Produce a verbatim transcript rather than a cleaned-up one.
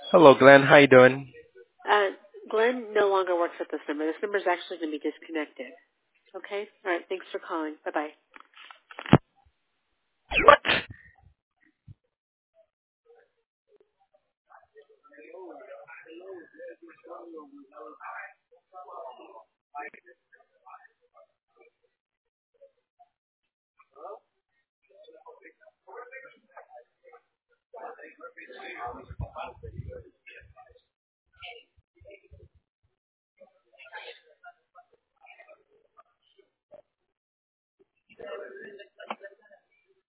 Hello, Glenn. How you doing? Uh, Glenn no longer works at this number. This number is actually going to be disconnected. Okay? All right. Thanks for calling. Bye-bye. What?